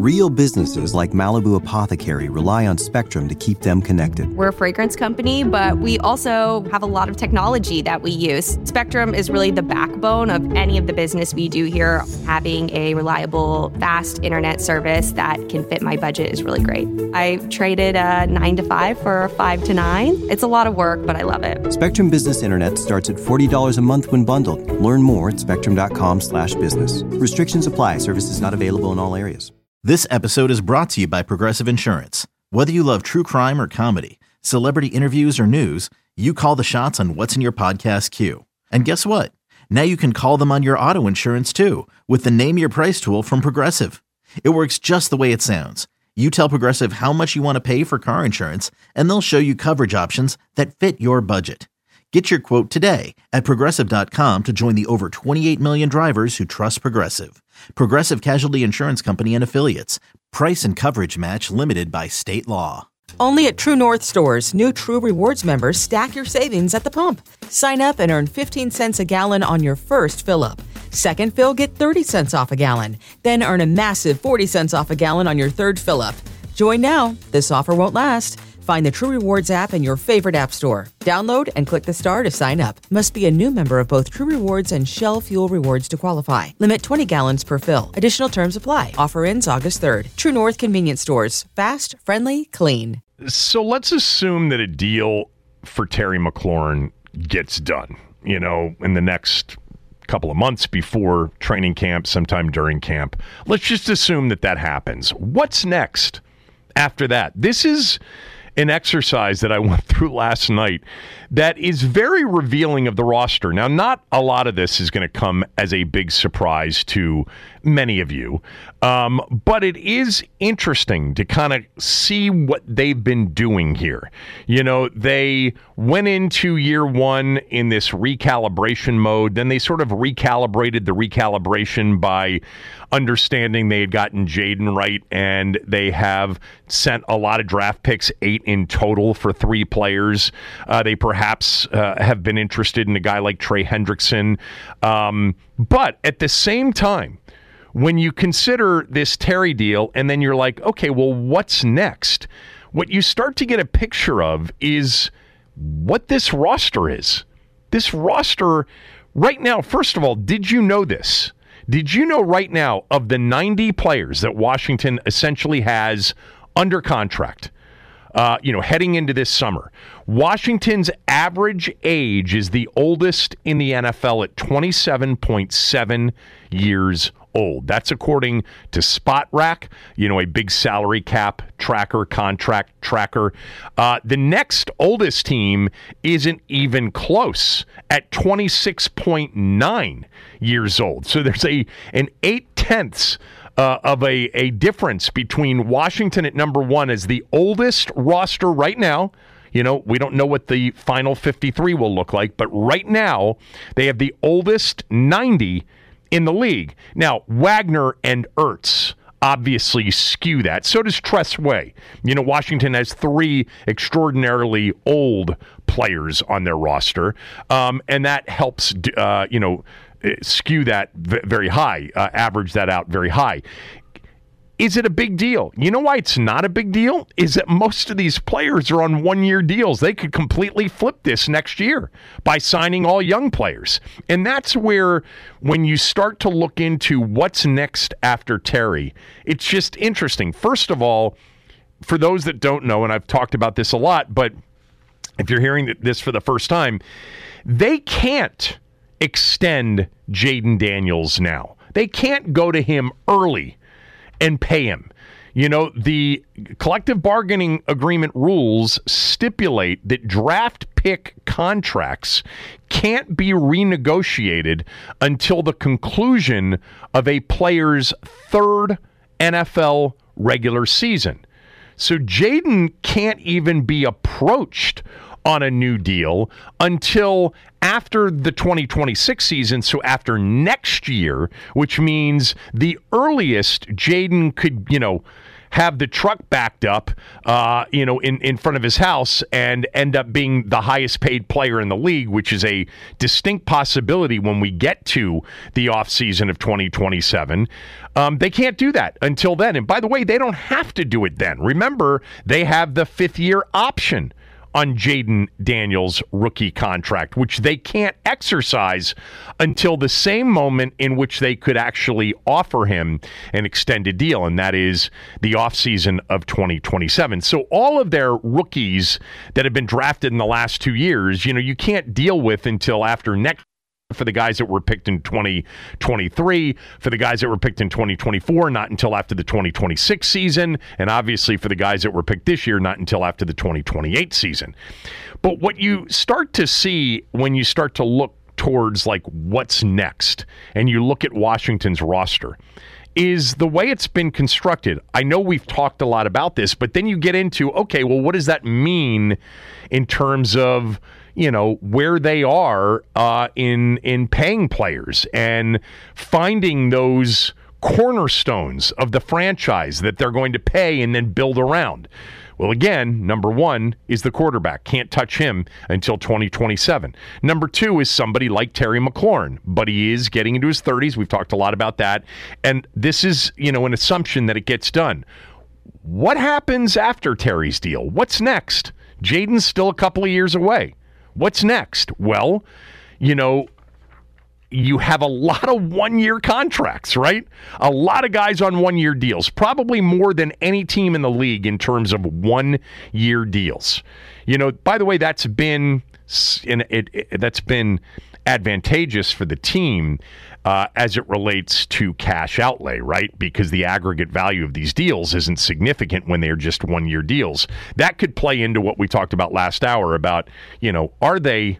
Real businesses like Malibu Apothecary rely on Spectrum to keep them connected. We're a fragrance company, but we also have a lot of technology that we use. Spectrum is really the backbone of any of the business we do here. Having a reliable, fast internet service that can fit my budget is really great. I traded a 9 to 5 for a 5 to 9. It's a lot of work, but I love it. Spectrum Business Internet starts at $40 a month when bundled. Learn more at spectrum.com/business. Restrictions apply. Services not available in all areas. This episode is brought to you by Progressive Insurance. Whether you love true crime or comedy, celebrity interviews or news, you call the shots on what's in your podcast queue. And guess what? Now you can call them on your auto insurance too with the Name Your Price tool from Progressive. It works just the way it sounds. You tell Progressive how much you want to pay for car insurance, and they'll show you coverage options that fit your budget. Get your quote today at Progressive.com to join the over 28 million drivers who trust Progressive. Progressive Casualty Insurance Company and Affiliates. Price and coverage match limited by state law. Only at True North stores, new True Rewards members stack your savings at the pump. Sign up and earn 15 cents a gallon on your first fill-up. Second fill, get 30 cents off a gallon. Then earn a massive 40 cents off a gallon on your third fill-up. Join now. This offer won't last. Find the True Rewards app in your favorite app store. Download and click the star to sign up. Must be a new member of both True Rewards and Shell Fuel Rewards to qualify. Limit 20 gallons per fill. Additional terms apply. Offer ends August 3rd. True North Convenience Stores. Fast, friendly, clean. So let's assume that a deal for Terry McLaurin gets done, in the next couple of months before training camp, sometime during camp. Let's just assume that happens. What's next after that? This is an exercise that I went through last night that is very revealing of the roster. Now, not a lot of this is going to come as a big surprise to many of you, but it is interesting to kind of see what they've been doing here. They went into year one in this recalibration mode. Then they sort of recalibrated the recalibration by understanding they had gotten Jaden right, and they have sent a lot of draft picks, 8 in total for 3 players. They perhaps have been interested in a guy like Trey Hendrickson. But at the same time, when you consider this Terry deal and then you're like, okay, well, what's next? What you start to get a picture of is what this roster is. This roster right now, first of all, did you know this? Did you know right now of the 90 players that Washington essentially has under contract, heading into this summer, Washington's average age is the oldest in the NFL at 27.7 years old. That's according to Spot Rack, a big salary cap tracker, contract tracker. The next oldest team isn't even close at 26.9 years old. So there's an 8/10 of a difference between Washington at number 1 as the oldest roster right now. We don't know what the final 53 will look like, but right now they have the oldest 90 in the league. Now, Wagner and Ertz obviously skew that. So does Tress Way. Washington has 3 extraordinarily old players on their roster, and that helps, skew that very high, average that out very high. Is it a big deal? You know why it's not a big deal? Is that most of these players are on one-year deals. They could completely flip this next year by signing all young players. And that's where, when you start to look into what's next after Terry, it's just interesting. First of all, for those that don't know, and I've talked about this a lot, but if you're hearing this for the first time, they can't extend Jaden Daniels now. They can't go to him early and pay him. The collective bargaining agreement rules stipulate that draft pick contracts can't be renegotiated until the conclusion of a player's 3rd NFL regular season. So Jaden can't even be approached on a new deal until after the 2026 season, so after next year, which means the earliest Jaden could, have the truck backed up, in front of his house and end up being the highest paid player in the league, which is a distinct possibility when we get to the offseason of 2027. They can't do that until then. And by the way, they don't have to do it then. Remember, they have the 5th-year option on Jaden Daniels' rookie contract, which they can't exercise until the same moment in which they could actually offer him an extended deal, and that is the offseason of 2027. So all of their rookies that have been drafted in the last 2 years, you can't deal with until after next. For the guys that were picked in 2023, for the guys that were picked in 2024, not until after the 2026 season, and obviously for the guys that were picked this year, not until after the 2028 season. But what you start to see when you start to look towards like what's next, and you look at Washington's roster, is the way it's been constructed. I know we've talked a lot about this, but then you get into, okay, well, what does that mean in terms of where they are in paying players and finding those cornerstones of the franchise that they're going to pay and then build around? Well, again, number one is the quarterback. Can't touch him until 2027. Number two is somebody like Terry McLaurin, but he is getting into his 30s. We've talked a lot about that. And this is, an assumption that it gets done. What happens after Terry's deal? What's next? Jaden's still a couple of years away. What's next? Well, you have a lot of one-year contracts, right? A lot of guys on one-year deals, probably more than any team in the league in terms of one-year deals. By the way, that's been advantageous for the team as it relates to cash outlay, right? Because the aggregate value of these deals isn't significant when they're just one-year deals. That could play into what we talked about last hour about, are they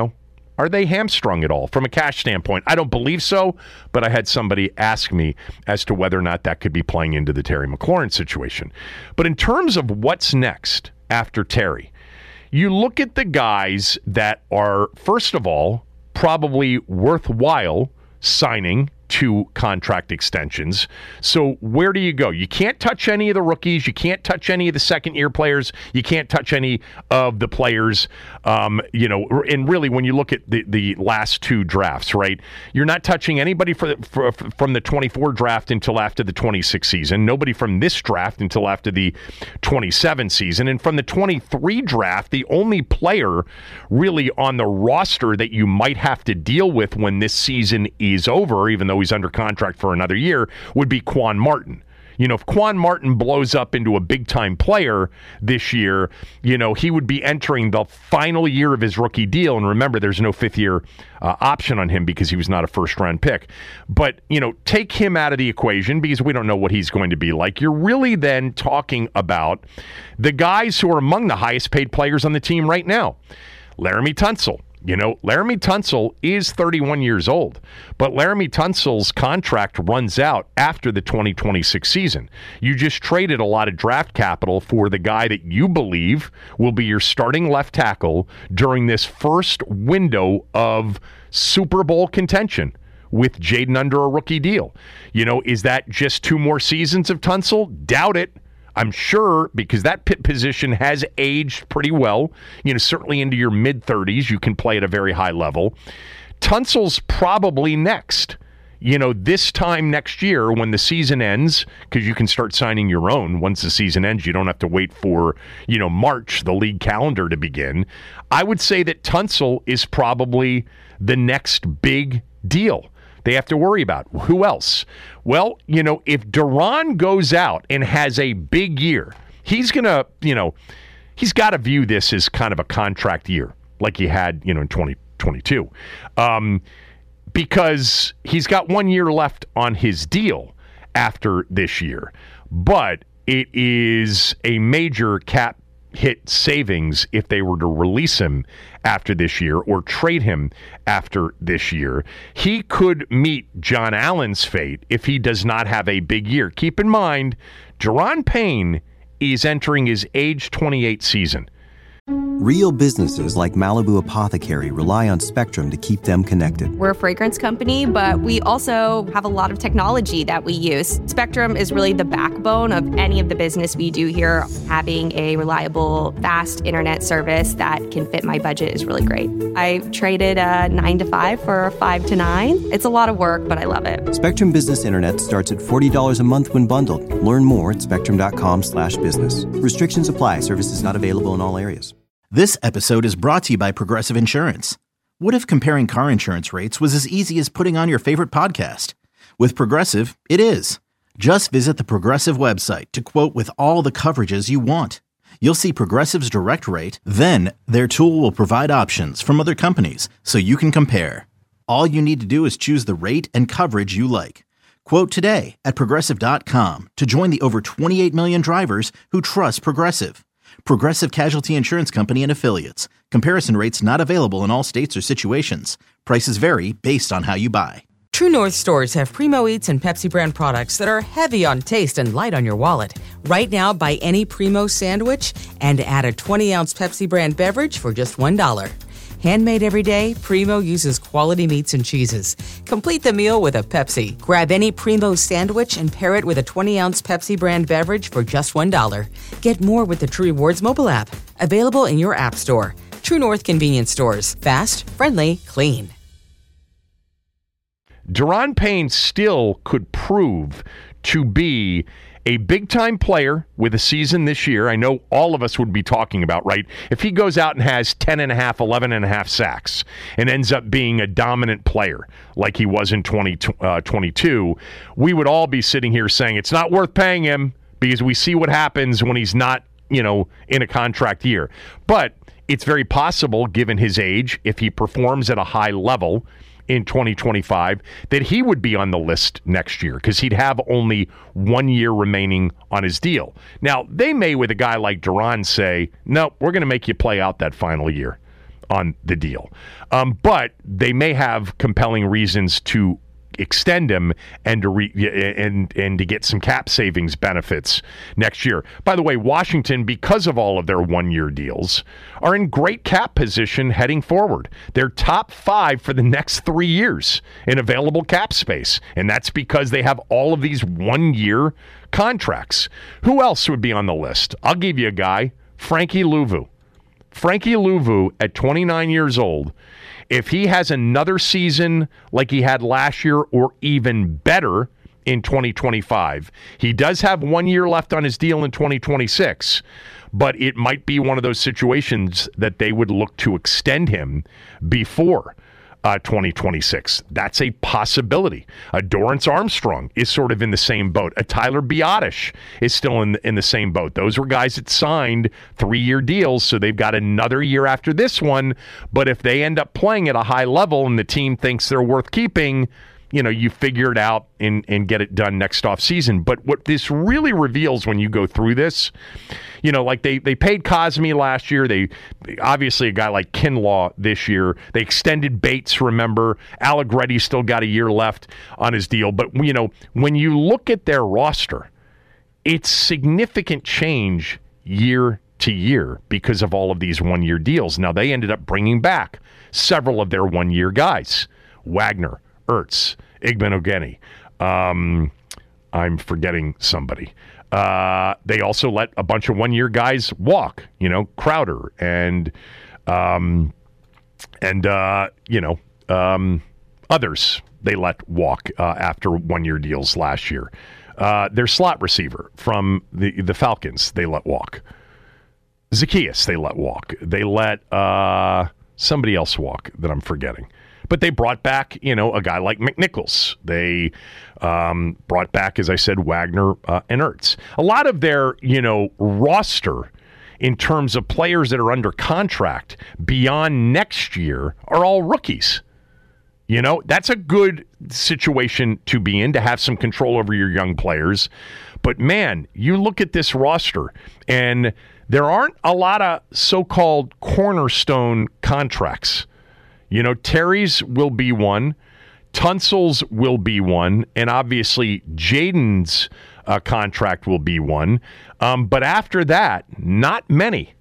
hamstrung at all from a cash standpoint? I don't believe so, but I had somebody ask me as to whether or not that could be playing into the Terry McLaurin situation. But in terms of what's next after Terry, you look at the guys that are, first of all, probably worthwhile signing to contract extensions. So where do you go? You can't touch any of the rookies. You can't touch any of the second-year players. You can't touch any of the players, and really when you look at the last two drafts, right, you're not touching anybody from the 24 draft until after the 26 season, nobody from this draft until after the 27 season, and from the 23 draft, the only player really on the roster that you might have to deal with when this season is over, even though he's under contract for another year, would be Quan Martin. If Quan Martin blows up into a big-time player this year, he would be entering the final year of his rookie deal. And remember, there's no 5th-year option on him because he was not a first-round pick. But, take him out of the equation because we don't know what he's going to be like. You're really then talking about the guys who are among the highest-paid players on the team right now. Laremy Tunsil. Laremy Tunsil is 31 years old, but Laremy Tunsil's contract runs out after the 2026 season. You just traded a lot of draft capital for the guy that you believe will be your starting left tackle during this first window of Super Bowl contention with Jaden under a rookie deal. Is that just 2 more seasons of Tunsil? Doubt it. I'm sure, because that pit position has aged pretty well. Certainly into your mid-30s, you can play at a very high level. Tunsil's probably next. This time next year when the season ends, because you can start signing your own once the season ends. You don't have to wait for, March, the league calendar to begin. I would say that Tunsil is probably the next big deal they have to worry about. Who else? Well, if Duran goes out and has a big year, he's going to, he's got to view this as kind of a contract year like he had, in 2022. Because he's got 1 year left on his deal after this year. But it is a major cap hit savings if they were to release him after this year or trade him after this year. He could meet John Allen's fate if he does not have a big year. Keep in mind, Daron Payne is entering his age 28 season. Real businesses like Malibu Apothecary rely on Spectrum to keep them connected. We're a fragrance company, but we also have a lot of technology that we use. Spectrum is really the backbone of any of the business we do here. Having a reliable, fast internet service that can fit my budget is really great. I traded a 9 to 5 for a 5 to 9. It's a lot of work, but I love it. Spectrum Business Internet starts at $40 a month when bundled. Learn more at spectrum.com/business. Restrictions apply. Services not available in all areas. This episode is brought to you by Progressive Insurance. What if comparing car insurance rates was as easy as putting on your favorite podcast? With Progressive, it is. Just visit the Progressive website to quote with all the coverages you want. You'll see Progressive's direct rate, then their tool will provide options from other companies so you can compare. All you need to do is choose the rate and coverage you like. Quote today at Progressive.com to join the over 28 million drivers who trust Progressive. Progressive Casualty Insurance Company and Affiliates. Comparison rates not available in all states or situations. Prices vary based on how you buy. True North stores have Primo Eats and Pepsi brand products that are heavy on taste and light on your wallet. Right now, buy any Primo sandwich and add a 20-ounce Pepsi brand beverage for just $1. Handmade every day, Primo uses quality meats and cheeses. Complete the meal with a Pepsi. Grab any Primo sandwich and pair it with a 20-ounce Pepsi brand beverage for just $1. Get more with the True Rewards mobile app. Available in your app store. True North convenience stores. Fast, friendly, clean. Daron Payne still could prove to be a big-time player with a season this year. I know all of us would be talking about, right? If he goes out and has 10.5, 11.5 sacks and ends up being a dominant player like he was in 2022, we would all be sitting here saying it's not worth paying him because we see what happens when he's not, in a contract year. But it's very possible, given his age, if he performs at a high level in 2025, that he would be on the list next year because he'd have only 1 year remaining on his deal. Now, they may, with a guy like Daron, say, no, we're going to make you play out that final year on the deal. But they may have compelling reasons to extend him and to get some cap savings benefits next year. By the way, Washington, because of all of their 1 year deals, are in great cap position heading forward. They're top 5 for the next 3 years in available cap space, and that's because they have all of these 1 year contracts. Who else would be on the list? I'll give you a guy, Frankie Luvu. Frankie Luvu, at 29 years old, if he has another season like he had last year or even better in 2025, he does have 1 year left on his deal in 2026, but it might be one of those situations that they would look to extend him before 2026. That's a possibility. Dorrance Armstrong is sort of in the same boat. Tyler Biadasz is still in the same boat. Those were guys that signed 3 year deals, so they've got another year after this one. But if they end up playing at a high level and the team thinks they're worth keeping, you figure it out and get it done next offseason. But what this really reveals when you go through this, like they paid Cosme last year. They obviously a guy like Kinlaw this year. They extended Bates, remember. Allegretti still got a year left on his deal. But, when you look at their roster, it's significant change year to year because of all of these 1 year deals. Now, they ended up bringing back several of their 1 year guys. Wagner, Ertz, Igbenogany. I'm forgetting somebody. They also let a bunch of 1 year guys walk, Crowder and others they let walk after 1 year deals last year. Their slot receiver from the Falcons, they let walk. Zacchaeus, they let walk. They let somebody else walk that I'm forgetting. But they brought back, a guy like McNichols. They brought back, as I said, Wagner and Ertz. A lot of their, roster in terms of players that are under contract beyond next year are all rookies. That's a good situation to be in, to have some control over your young players. But, man, you look at this roster, and there aren't a lot of so-called cornerstone contracts. Terry's will be one, Tunsil's will be one, and obviously Jaden's contract will be one. But after that, not many.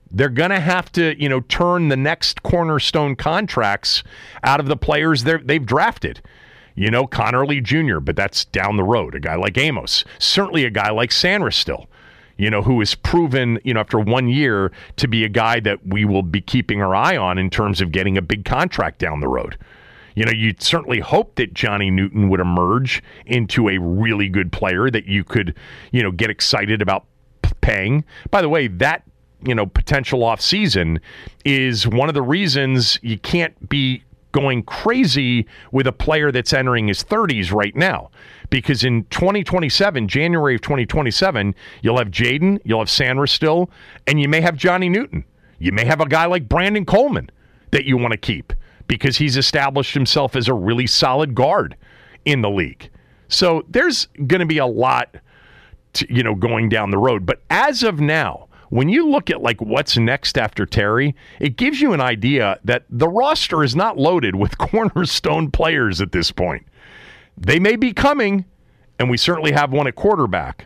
They're going to have to, turn the next cornerstone contracts out of the players they've drafted. Connerly Jr., but that's down the road. A guy like Amos. Certainly a guy like Sanders still, who is proven, after 1 year to be a guy that we will be keeping our eye on in terms of getting a big contract down the road. You'd certainly hope that Johnny Newton would emerge into a really good player that you could, get excited about paying. By the way, that, potential offseason is one of the reasons you can't be going crazy with a player that's entering his 30s right now. Because in 2027, January of 2027, you'll have Jaden, you'll have Sanders still, and you may have Johnny Newton. You may have a guy like Brandon Coleman that you want to keep because he's established himself as a really solid guard in the league. So there's going to be a lot, going down the road. But as of now, when you look at like what's next after Terry, it gives you an idea that the roster is not loaded with cornerstone players at this point. They may be coming, and we certainly have one at quarterback.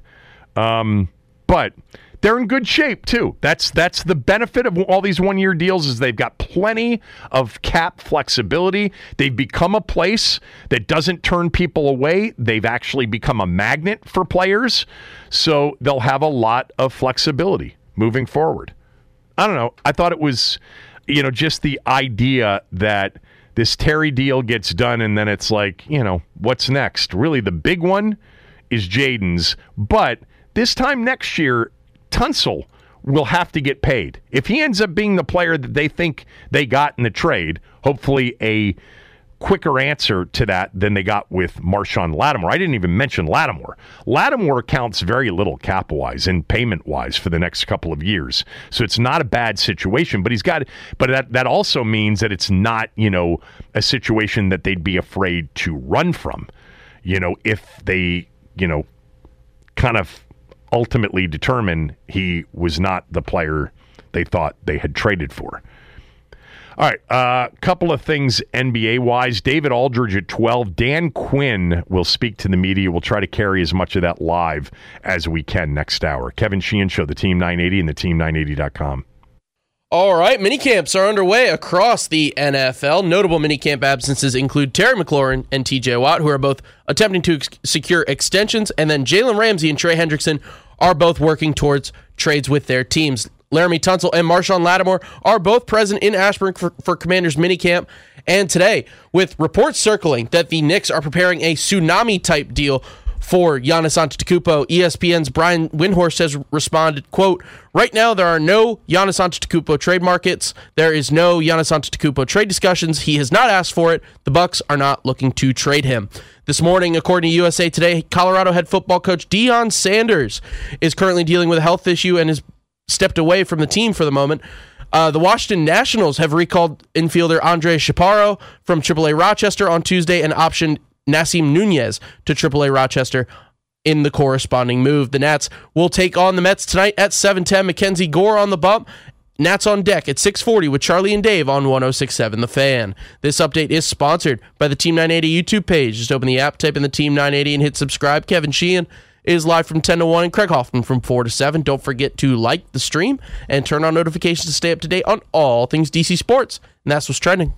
But they're in good shape too. That's the benefit of all these one-year deals is they've got plenty of cap flexibility. They've become a place that doesn't turn people away. They've actually become a magnet for players, so they'll have a lot of flexibility moving forward. I don't know. I thought it was, just the idea that this Terry deal gets done and then it's like, what's next? Really, the big one is Jaden's. But this time next year, Tunsil will have to get paid. If he ends up being the player that they think they got in the trade, hopefully a quicker answer to that than they got with Marshawn Lattimore. I didn't even mention Lattimore. Lattimore counts very little cap-wise and payment-wise for the next couple of years. So it's not a bad situation, but that also means that it's not, a situation that they'd be afraid to run from, if they, kind of ultimately determine he was not the player they thought they had traded for. All right, a couple of things NBA-wise. David Aldridge at 12. Dan Quinn will speak to the media. We'll try to carry as much of that live as we can next hour. Kevin Sheehan Show, the Team 980 and the Team980.com. All right, minicamps are underway across the NFL. Notable minicamp absences include Terry McLaurin and TJ Watt, who are both attempting to secure extensions, and then Jalen Ramsey and Trey Hendrickson are both working towards trades with their teams. Laramie Tunsil and Marshawn Lattimore are both present in Ashburn for Commanders minicamp. And today, with reports circling that the Knicks are preparing a tsunami-type deal for Giannis Antetokounmpo, ESPN's Brian Windhorst has responded, quote, "Right now there are no Giannis Antetokounmpo trade markets. There is no Giannis Antetokounmpo trade discussions. He has not asked for it. The Bucks are not looking to trade him." This morning, according to USA Today, Colorado head football coach Deion Sanders is currently dealing with a health issue and is stepped away from the team for the moment. The Washington Nationals have recalled infielder Andre Chaparro from AAA Rochester on Tuesday and optioned Nassim Nunez to AAA Rochester in the corresponding move. The Nats will take on the Mets tonight at 7:10. Mackenzie Gore on the bump. Nats on deck at 6:40 with Charlie and Dave on 106.7 The Fan. This update is sponsored by the Team 980 YouTube page. Just open the app, type in the Team 980, and hit subscribe. Kevin Sheehan is live from 10 to 1 and Craig Hoffman from 4 to 7. Don't forget to like the stream and turn on notifications to stay up to date on all things DC sports. And that's what's trending.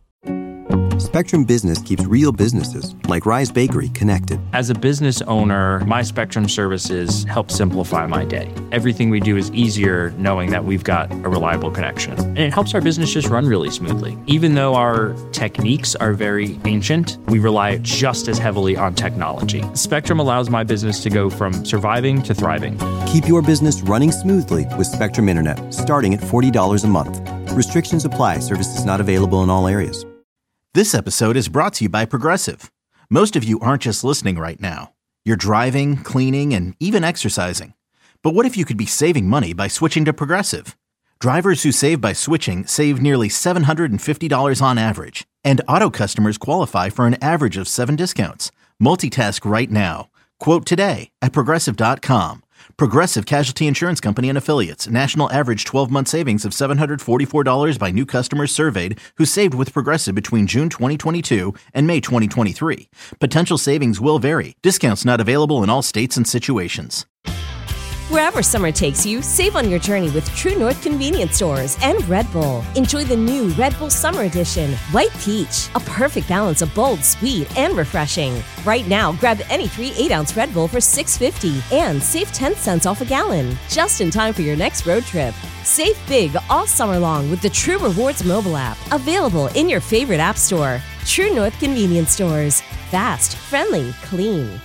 Spectrum Business keeps real businesses, like Rise Bakery, connected. As a business owner, my Spectrum services help simplify my day. Everything we do is easier knowing that we've got a reliable connection. And it helps our business just run really smoothly. Even though our techniques are very ancient, we rely just as heavily on technology. Spectrum allows my business to go from surviving to thriving. Keep your business running smoothly with Spectrum Internet, starting at $40 a month. Restrictions apply. Services not available in all areas. This episode is brought to you by Progressive. Most of you aren't just listening right now. You're driving, cleaning, and even exercising. But what if you could be saving money by switching to Progressive? Drivers who save by switching save nearly $750 on average. And auto customers qualify for an average of 7 discounts. Multitask right now. Quote today at Progressive.com. Progressive Casualty Insurance Company and Affiliates. National average 12-month savings of $744 by new customers surveyed who saved with Progressive between June 2022 and May 2023. Potential savings will vary. Discounts not available in all states and situations. Wherever summer takes you, save on your journey with True North Convenience Stores and Red Bull. Enjoy the new Red Bull Summer Edition, White Peach, a perfect balance of bold, sweet, and refreshing. Right now, grab any 3 8-ounce Red Bull for $6.50 and save 10 cents off a gallon. Just in time for your next road trip. Save big all summer long with the True Rewards mobile app, available in your favorite app store. True North Convenience Stores. Fast, friendly, clean.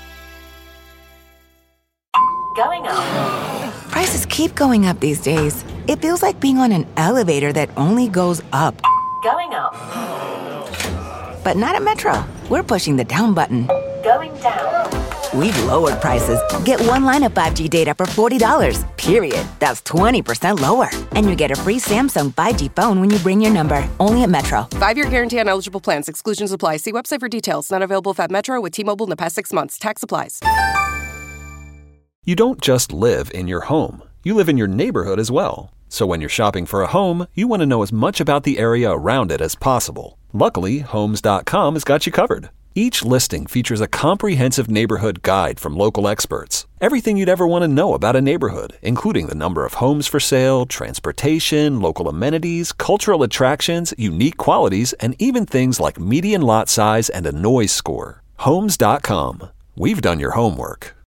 Going up. Prices keep going up these days. It feels like being on an elevator that only goes up. Going up. But not at Metro. We're pushing the down button. Going down. We've lowered prices. Get one line of 5G data for $40, period. That's 20% lower. And you get a free Samsung 5G phone when you bring your number. Only at Metro. 5-year guarantee on eligible plans. Exclusions apply. See website for details. Not available at Metro with T-Mobile in the past 6 months. Tax applies. You don't just live in your home. You live in your neighborhood as well. So when you're shopping for a home, you want to know as much about the area around it as possible. Luckily, Homes.com has got you covered. Each listing features a comprehensive neighborhood guide from local experts. Everything you'd ever want to know about a neighborhood, including the number of homes for sale, transportation, local amenities, cultural attractions, unique qualities, and even things like median lot size and a noise score. Homes.com. We've done your homework.